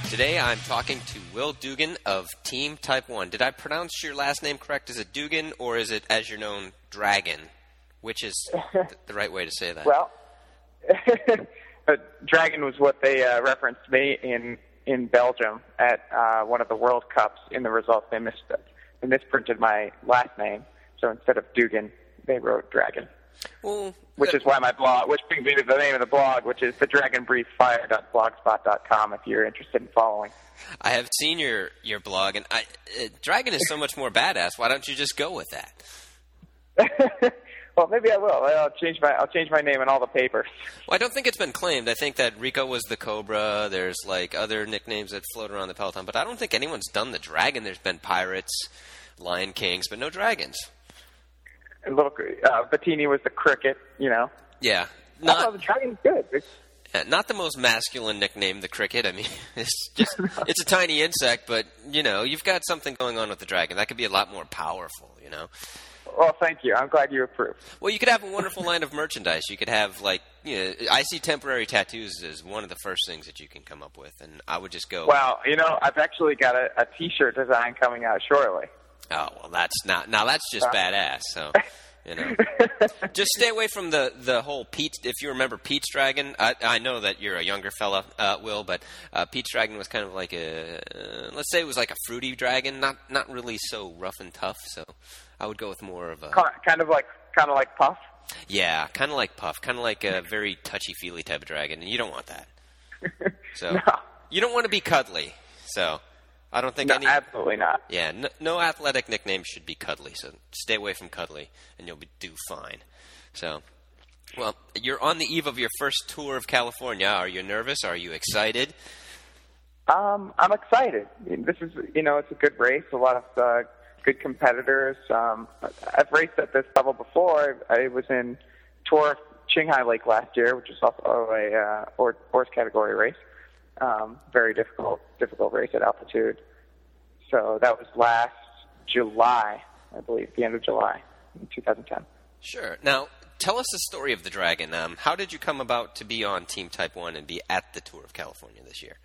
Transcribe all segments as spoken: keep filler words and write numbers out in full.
Today I'm talking to Will Dugan of Team Type one. Did I pronounce your last name correct? Is it Dugan or is it, as you're known, Dragon? Which is th- the right way to say that? Well, Dragon was what they uh, referenced me in in Belgium at uh, one of the World Cups. In the results, they, mis- they misprinted my last name. So instead of Dugan, they wrote Dragon. Well, which is why my blog, which brings me to the name of the blog, which is the dragon breathes fire dot blogspot dot com if you're interested in following. I have seen your, your blog, and I, uh, Dragon is so much more badass. Why don't you just go with that? Well, maybe I will. I'll change my I'll change my name in all the papers. Well, I don't think it's been claimed. I think that Rico was the Cobra. There's like other nicknames that float around the Peloton, but I don't think anyone's done the Dragon. There's been Pirates, Lion Kings, but no Dragons. A little uh, Bettini was the Cricket, you know. Yeah, not oh, the Dragon's good. It's, uh, not the most masculine nickname, the Cricket. I mean, it's just it's a tiny insect, but you know, you've got something going on with the Dragon that could be a lot more powerful, you know. Well, thank you. I'm glad you approve. Well, you could have a wonderful line of merchandise. You could have, like, you know, I see temporary tattoos as one of the first things that you can come up with, and I would just go. Well, you know, I've actually got a, a T-shirt design coming out shortly. Oh, well, that's not. Now, that's just uh, badass, so, you know. Just stay away from the, the whole Pete's. If you remember Pete's Dragon, I, I know that you're a younger fella, uh, Will, but uh, Pete's Dragon was kind of like a, uh, let's say it was like a fruity dragon, not not really so rough and tough, so I would go with more of a... Kind of like kind of like Puff? Yeah, kind of like Puff, kind of like a very touchy-feely type of dragon, and you don't want that. So no. You don't want to be cuddly, so... I don't think no, any... absolutely not. Yeah, no, no athletic nickname should be cuddly, so stay away from cuddly, and you'll be, do fine. So, well, you're on the eve of your first tour of California. Are you nervous? Are you excited? Um, I'm excited. This is, you know, it's a good race, a lot of uh, good competitors. Um, I've raced at this level before. I, I was in Tour of Qinghai Lake last year, which is also a uh, or, horse category race. Um, very difficult, difficult race at altitude. So that was last July, I believe, the end of July in two thousand ten. Sure. Now, tell us the story of the Dragon. Um, how did you come about to be on Team Type one and be at the Tour of California this year?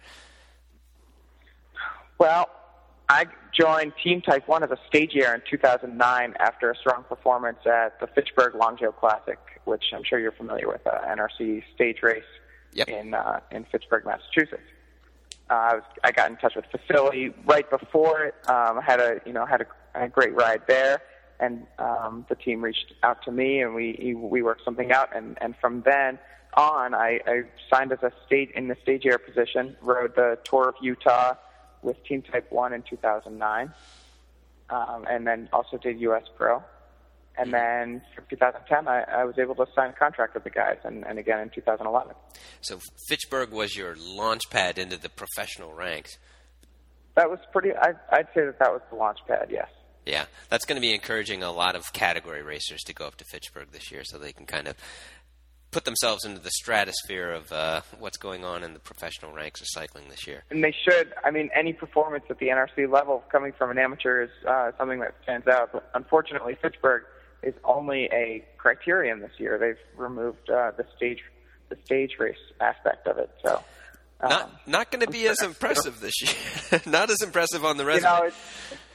Well, I joined Team Type one as a stagiaire in two thousand nine after a strong performance at the Fitchburg Longtail Classic, which I'm sure you're familiar with, uh, N R C stage race. Yep. In uh, in Fitchburg, Massachusetts. Uh, I was I got in touch with Facility right before it. Um, had a you know had a, had a great ride there, and um, the team reached out to me, and we we worked something out. And, and from then on, I, I signed as a state in the stagiaire position. Rode the Tour of Utah with Team Type one in two thousand nine, um, and then also did U S Pro. And then for two thousand ten, I, I was able to sign a contract with the guys, and, and again in two thousand eleven. So Fitchburg was your launch pad into the professional ranks. That was pretty, I'd, I'd say that that was the launch pad, yes. Yeah, that's going to be encouraging a lot of category racers to go up to Fitchburg this year so they can kind of put themselves into the stratosphere of uh, what's going on in the professional ranks of cycling this year. And they should. I mean, any performance at the N R C level coming from an amateur is uh, something that stands out. But unfortunately, Fitchburg is only a criterion this year. They've removed uh, the stage the stage race aspect of it. So um, not not going to be as impressive this year. Not as impressive on the resume. You know, it's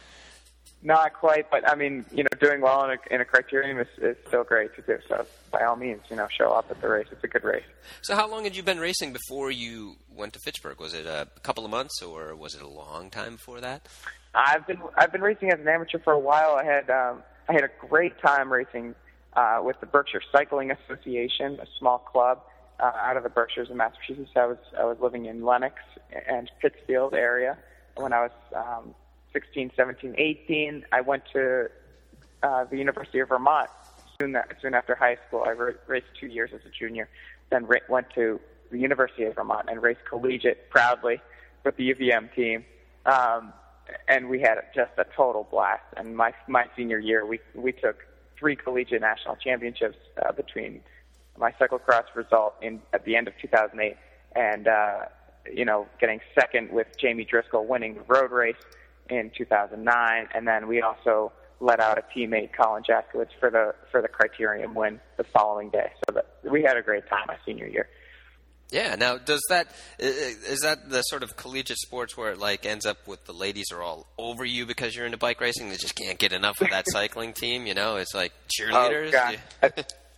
not quite, but I mean, you know, doing well in a, in a criterium is, is still great to do. So by all means, you know, show up at the race. It's a good race. So how long had you been racing before you went to Fitchburg? Was it a couple of months, or was it a long time before that? I've been I've been racing as an amateur for a while. I had um, I had a great time racing uh, with the Berkshire Cycling Association, a small club uh, out of the Berkshires in Massachusetts. I was I was living in Lenox and Pittsfield area when I was um, sixteen, seventeen, eighteen. I went to uh, the University of Vermont soon that, soon after high school. I ra- raced two years as a junior, then ra- went to the University of Vermont and raced collegiate proudly with the U V M team. Um, And we had just a total blast. And my my senior year, we we took three collegiate national championships uh, between my cyclocross result in at the end of two thousand eight and uh, you know getting second with Jamie Driscoll winning the road race in two thousand nine, and then we also let out a teammate, Colin Jaskowitz, for the for the criterium win the following day. So that we had a great time my senior year. Yeah. Now, does that is that the sort of collegiate sports where it like ends up with the ladies are all over you because you're into bike racing? They just can't get enough of that cycling team. You know, it's like cheerleaders. Oh, God. I,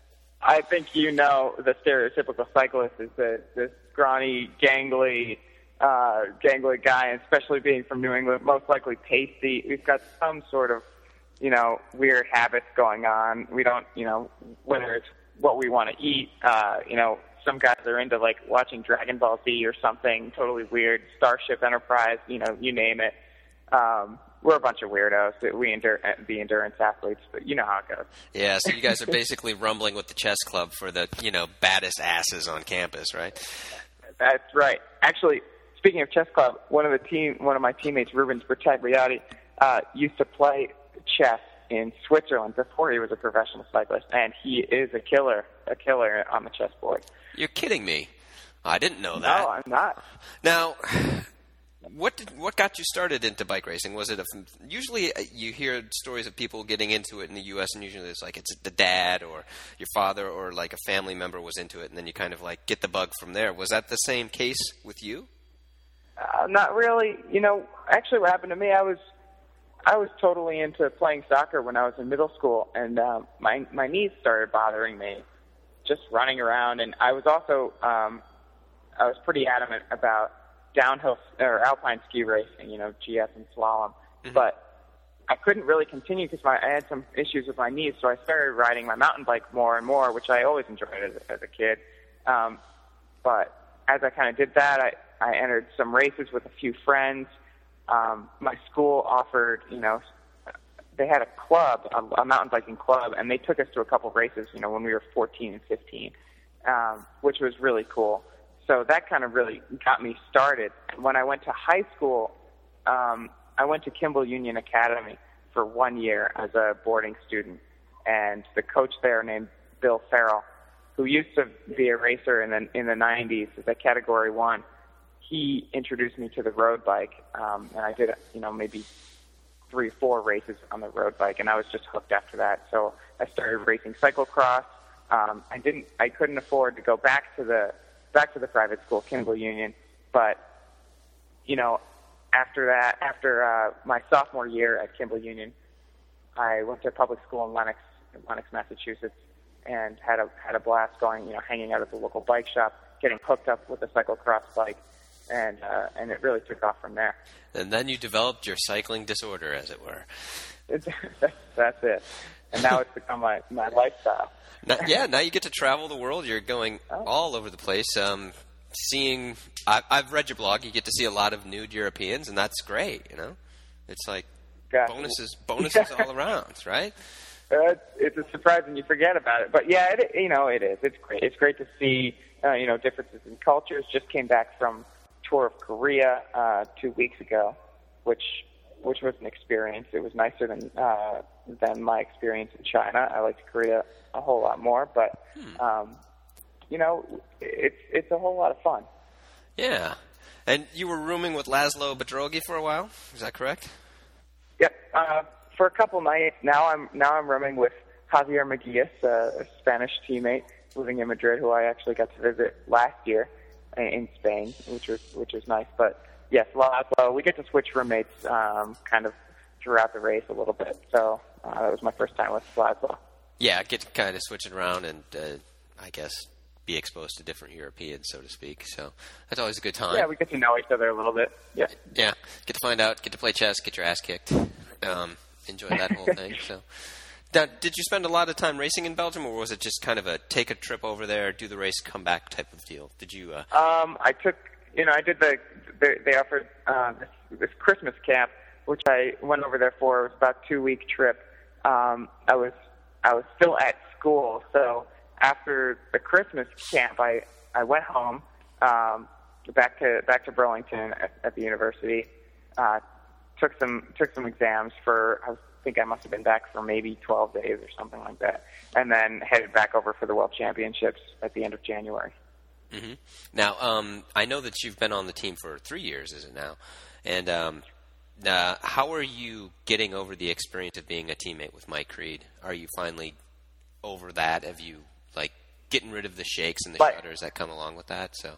I think you know the stereotypical cyclist is the this scrawny, gangly, uh, gangly guy, and especially being from New England, most likely pasty. We've got some sort of, you know, weird habits going on. We don't, you know, whether it's what we want to eat, uh, you know. Some guys are into, like, watching Dragon Ball Z or something totally weird, Starship Enterprise, you know, you name it. Um, we're a bunch of weirdos. We endure the endurance athletes, but you know how it goes. Yeah, so you guys are basically rumbling with the chess club for the, you know, baddest asses on campus, right? That's right. Actually, speaking of chess club, one of the team, one of my teammates, Rubens Bertagliati, uh, used to play chess in Switzerland before he was a professional cyclist, and he is a killer, a killer on the chessboard. You're kidding me. I didn't know that. No, I'm not. Now, what did what got you started into bike racing? Was it a usually you hear stories of people getting into it in the U S and usually it's like it's the dad or your father or like a family member was into it and then you kind of like get the bug from there. Was that the same case with you? Uh, not really. You know, actually, what happened to me, I was I was totally into playing soccer when I was in middle school, and um, my my knees started bothering me just running around, and I was also um, I was pretty adamant about downhill or alpine ski racing, you know, G S and slalom, mm-hmm. but I couldn't really continue because my I had some issues with my knees, so I started riding my mountain bike more and more, which I always enjoyed as, as a kid. Um, but as I kind of did that, I, I entered some races with a few friends. Um, my school offered, you know, they had a club, a, a mountain biking club, and they took us to a couple races, you know, when we were fourteen and fifteen, um, which was really cool. So that kind of really got me started. When I went to high school, um, I went to Kimball Union Academy for one year as a boarding student, and the coach there named Bill Farrell, who used to be a racer in the, in the nineties as a Category one, he introduced me to the road bike, um, and I did, you know, maybe three, four races on the road bike, and I was just hooked after that. So I started racing cyclocross. Um, I didn't, I couldn't afford to go back to the back to the private school, Kimball Union, but you know, after that, after uh, my sophomore year at Kimball Union, I went to public school in Lenox, in Lenox, Massachusetts, and had a had a blast going, you know, hanging out at the local bike shop, getting hooked up with a cyclocross bike. And uh, and it really took off from there. And then you developed your cycling disorder, as it were. It's, that's it. And now it's become my, my lifestyle. Now, yeah, now you get to travel the world. You're going oh. all over the place. Um, seeing, I, I've read your blog. You get to see a lot of nude Europeans, and that's great. You know, it's like God. bonuses, bonuses yeah. all around, right? Uh, it's a surprise when you forget about it. But yeah, it, you know, it is. It's great. It's great to see, uh, you know, differences in cultures. Just came back from tour of Korea uh, two weeks ago, which which was an experience. It was nicer than uh, than my experience in China. I liked Korea a whole lot more, but hmm. um, you know, it's it's a whole lot of fun. Yeah, and you were rooming with Laszlo Bedrogi for a while. Is that correct? Yep, uh, for a couple nights. Now I'm now I'm rooming with Javier Maguias, uh, a Spanish teammate living in Madrid, who I actually got to visit last year in Spain, which was which was nice. But yes, Laszlo, we get to switch roommates um, kind of throughout the race a little bit. So uh, that was my first time with Laszlo. Yeah, get to kind of switch it around and uh, I guess be exposed to different Europeans, so to speak. So that's always a good time. Yeah, we get to know each other a little bit. Yeah, yeah, get to find out, get to play chess, get your ass kicked, um, enjoy that whole thing. So. Now, did you spend a lot of time racing in Belgium, or was it just kind of a take a trip over there, do the race, come back type of deal? Did you? Uh... Um, I took, you know, I did the. the they offered uh, this, this Christmas camp, which I went over there for. It was about a two week trip. Um, I was I was still at school, so after the Christmas camp, I I went home, um, back to back to Burlington at, at the university. Uh, took some took some exams for. I was, I think I must have been back for maybe twelve days or something like that, and then headed back over for the World Championships at the end of January. Mm-hmm. Now, um, I know that you've been on the team for three years, is it now? And um, uh, how are you getting over the experience of being a teammate with Mike Creed? Are you finally over that? Have you like getting rid of the shakes and the but, shudders that come along with that. So.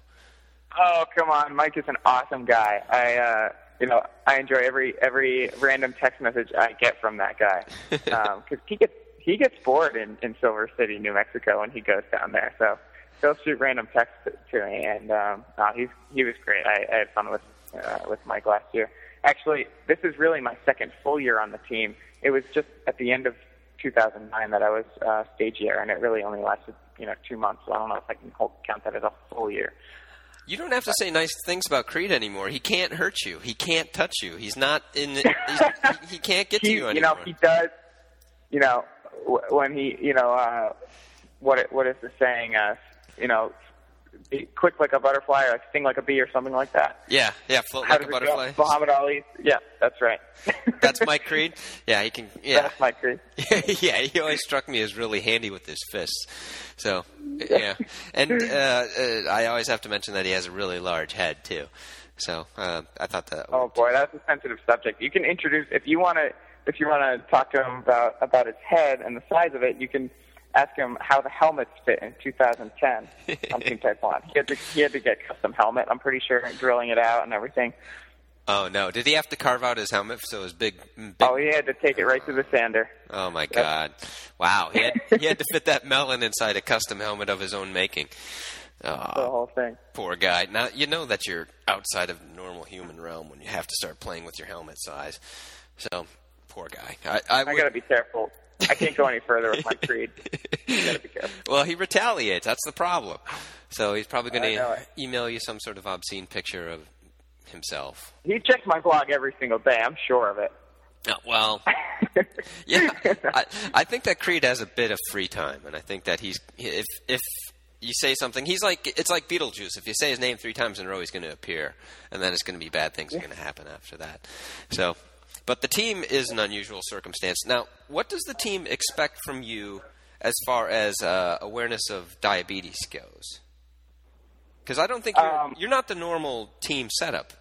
Oh, come on. Mike is an awesome guy. I, uh, you know, I enjoy every every random text message I get from that guy. Um, 'cause he gets, he gets bored in, in Silver City, New Mexico when he goes down there. So he'll shoot random texts to, to me. And, um, no, he's, he was great. I, I had fun with, uh, with Mike last year. Actually, this is really my second full year on the team. It was just at the end of two thousand nine that I was uh, stagiaire, and it really only lasted, you know, two months. So I don't know if I can hold, count that as a full year. You don't have to say nice things about Creed anymore. He can't hurt you. He can't touch you. He's not in. He's, he, he can't get he, to you anymore. You know, he does. You know, when he, you know, uh, what it, what is the saying? Uh, you know, be quick like a butterfly, or like sting like a bee, or something like that. Yeah, yeah, float How like a butterfly. Go? Muhammad Ali. Yeah, that's right. That's Mike Creed. Yeah, he can. Yeah, that's Mike Creed. Yeah, he always struck me as really handy with his fists. So, yeah, and uh, uh, I always have to mention that he has a really large head too. So uh, I thought that. Oh boy, that's a sensitive subject. You can introduce if you want to. If you want to talk to him about about his head and the size of it, you can ask him how the helmets fit in two thousand ten on Team Taekwondo. He had to he had to get custom helmet. I'm pretty sure, drilling it out and everything. Oh no! Did he have to carve out his helmet so it was big? big... Oh, he had to take it right to the sander. Oh my God! Wow, he had he had to fit that melon inside a custom helmet of his own making. Oh, the whole thing. Poor guy. Now you know that you're outside of normal human realm when you have to start playing with your helmet size. So, poor guy. I, I, I would... gotta be careful. I can't go any further with my Creed. You gotta be careful. Well, he retaliates. That's the problem. So he's probably going to email you some sort of obscene picture of himself. He checks my blog every single day. I'm sure of it. Oh, well, yeah. I, I think that Creed has a bit of free time, and I think that he's if if you say something, he's like it's like Beetlejuice. If you say his name three times in a row, he's going to appear, and then it's going to be bad things are going to happen after that. So. But the team is an unusual circumstance. Now, what does the team expect from you as far as uh, awareness of diabetes goes? Because I don't think you're, um, you're not the normal team setup.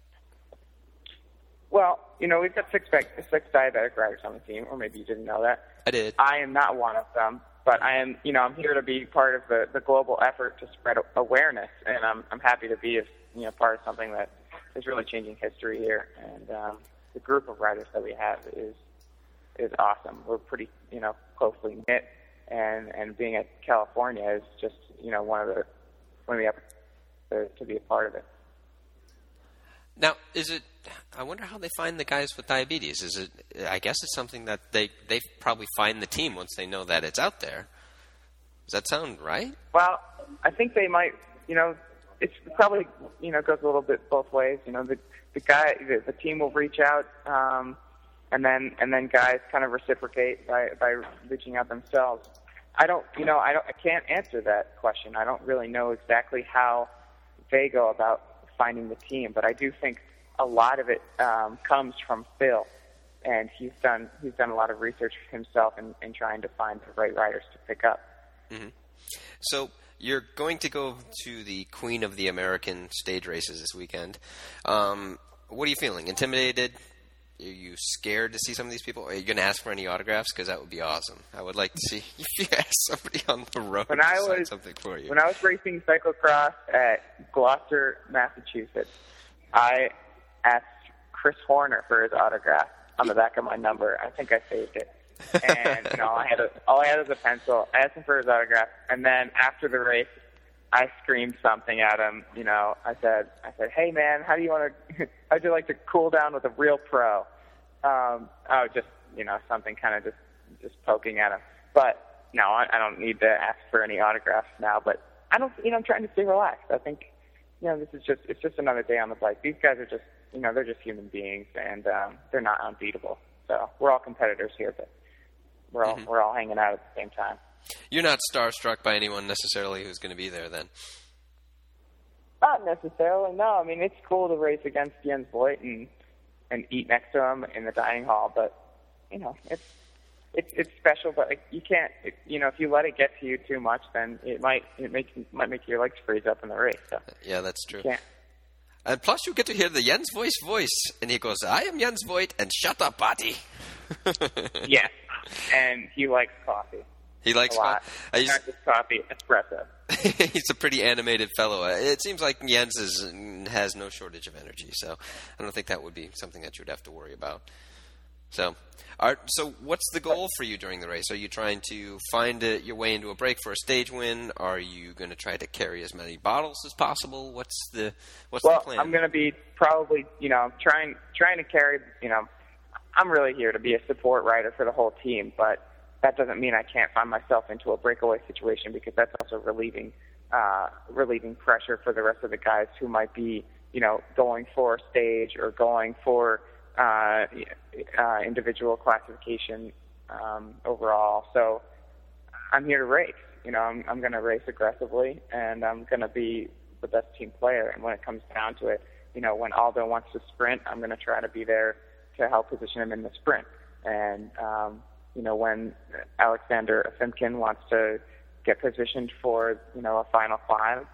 Well, you know, we've got six, six diabetic riders on the team, or maybe you didn't know that. I did. I am not one of them, but I am, you know, I'm here to be part of the, the global effort to spread awareness, and I'm, I'm happy to be, a, you know, part of something that is really changing history here. And um, the group of riders that we have is is awesome. We're pretty, you know, closely knit, and, and being at California is just, you know, one of the one of the opportunities to be a part of it. Now, is it? I wonder how they find the guys with diabetes. Is it? I guess it's something that they they probably find the team once they know that it's out there. Does that sound right? Well, I think they might. You know, it's probably, you know, goes a little bit both ways. You know, the the guy, the, the team will reach out, um, and then and then guys kind of reciprocate by by reaching out themselves. I don't, you know, I don't, I can't answer that question. I don't really know exactly how they go about finding the team, but I do think a lot of it um, comes from Phil, and he's done he's done a lot of research himself in, in trying to find the right riders to pick up. Mm-hmm. So you're going to go to the Queen of the American stage races this weekend. Um, what are you feeling? Intimidated? Are you scared to see some of these people? Are you going to ask for any autographs? Because that would be awesome. I would like to see if you ask somebody on the road when to I sign was, something for you. When I was racing cyclocross at Gloucester, Massachusetts, I asked Chris Horner for his autograph on the back of my number. I think I saved it. And you know, all I had, a, all I had was a pencil. I asked him for his autograph, and then after the race, I screamed something at him. You know, I said, I said, "Hey man, how do you want to? How'd you like to cool down with a real pro?" Um, oh, just you know, something kind of just just poking at him. But no, I, I don't need to ask for any autographs now. But I don't, you know, I'm trying to stay relaxed. I think, you know, this is just it's just another day on the bike. These guys are just, you know, they're just human beings, and um, they're not unbeatable. So we're all competitors here, but we're all mm-hmm. we're all hanging out at the same time. You're not starstruck by anyone necessarily who's going to be there, then? Not necessarily, no. I mean, it's cool to race against Jens Voigt and and eat next to him in the dining hall, but you know, it's it's it's special. But like, you can't, it, you know, if you let it get to you too much, then it might it make might make your legs freeze up in the race. So yeah, that's true. You can't. And plus, you get to hear the Jens Voigt voice, and he goes, "I am Jens Voigt, and shut up, buddy." Yeah, and he likes coffee. He likes a lot. coffee. Not just coffee, espresso. He's a pretty animated fellow. It seems like Jens is, has no shortage of energy, so I don't think that would be something that you'd have to worry about. So, are, so what's the goal for you during the race? Are you trying to find a, your way into a break for a stage win? Are you going to try to carry as many bottles as possible? What's the what's well, the plan? I'm going to be probably, you know, trying trying to carry, you know, I'm really here to be a support rider for the whole team, but that doesn't mean I can't find myself into a breakaway situation, because that's also relieving uh, relieving pressure for the rest of the guys who might be, you know, going for a stage or going for uh, uh, individual classification um, overall. So I'm here to race. You know, I'm, I'm going to race aggressively, and I'm going to be the best team player. And when it comes down to it, you know, when Aldo wants to sprint, I'm going to try to be there to help position him in the sprint. And um, you know, when Alexander Efimkin wants to get positioned for, you know, a final climb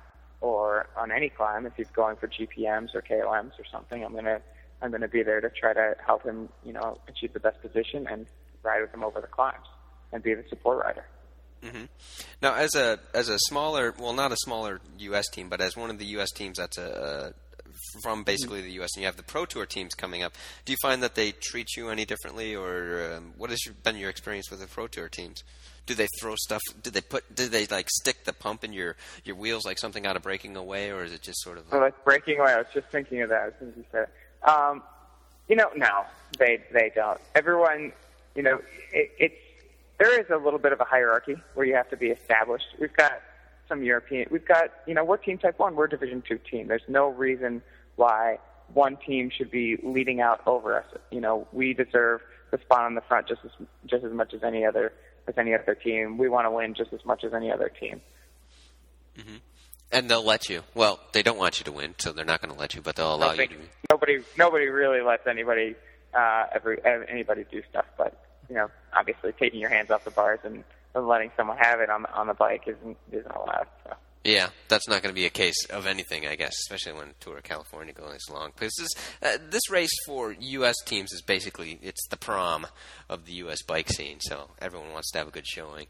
or on any climb, if he's going for G P Ms or K O Ms or something, I'm gonna I'm gonna be there to try to help him, you know, achieve the best position and ride with him over the climbs and be the support rider. Mm-hmm. Now, as a as a smaller, well, not a smaller U S team, but as one of the U S teams that's a, a from basically the U S, and you have the Pro Tour teams coming up, do you find that they treat you any differently, or um, what has your, been your experience with the Pro Tour teams? Do they throw stuff? Do they put? Do they like stick the pump in your, your wheels like something out of Breaking Away, or is it just sort of? Like, well, like Breaking Away. I was just thinking of that as soon as you said it. Um, you know, no, they they don't. Everyone, you know, it, it's there is a little bit of a hierarchy where you have to be established. We've got some European. We've got, you know, we're Team Type One. We're a Division Two team. There's no reason why one team should be leading out over us. You know, we deserve the spot on the front just as just as much as any other as any other team. We want to win just as much as any other team. Mm-hmm. And they'll let you. Well, they don't want you to win, so they're not going to let you, but they'll allow you to. Nobody, nobody really lets anybody, uh, every anybody do stuff. But you know, obviously, taking your hands off the bars and, and letting someone have it on the, on the bike isn't isn't allowed. So. Yeah, that's not going to be a case of anything, I guess, especially when Tour of California goes this long. Because this, uh, this race for U S teams is basically, it's the prom of the U S bike scene, so everyone wants to have a good showing.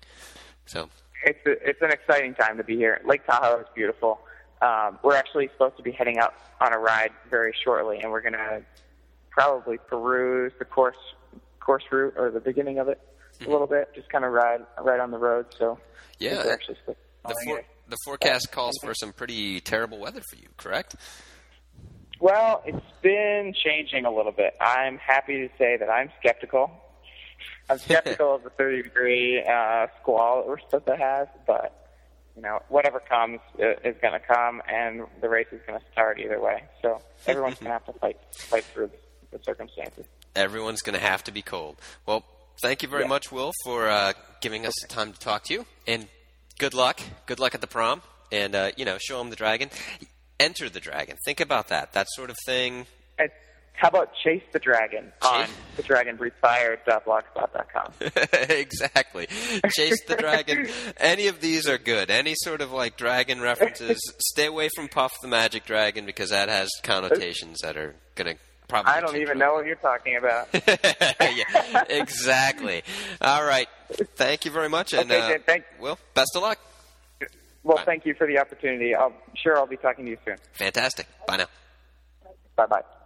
So It's a, it's an exciting time to be here. Lake Tahoe is beautiful. Um, we're actually supposed to be heading out on a ride very shortly, and we're going to probably peruse the course course route, or the beginning of it, mm-hmm. a little bit, just kind of ride, ride on the road. So yeah, we're actually the, for, the forecast calls for some pretty terrible weather for you, correct? Well, it's been changing a little bit. I'm happy to say that I'm skeptical. I'm skeptical of the thirty degree uh, squall that we're supposed to have, but you know, whatever comes is going to come, and the race is going to start either way. So everyone's going to have to fight fight through the circumstances. Everyone's going to have to be cold. Well, thank you very yeah. much, Will, for uh, giving us okay. time to talk to you, and good luck. Good luck at the prom, and uh, you know, show them the dragon. Enter the dragon. Think about that. That sort of thing. And how about Chase the Dragon on the dragon breathes fire dot blogspot dot com? Exactly. Chase the Dragon. Any of these are good. Any sort of like dragon references. Stay away from Puff the Magic Dragon, because that has connotations that are going to probably. I don't even know what you're talking about. Yeah, exactly. All right. Thank you very much. And, okay, uh, thank- Will, best of luck. Well, Bye. Thank you for the opportunity. I'm sure I'll be talking to you soon. Fantastic. Bye now. Bye-bye.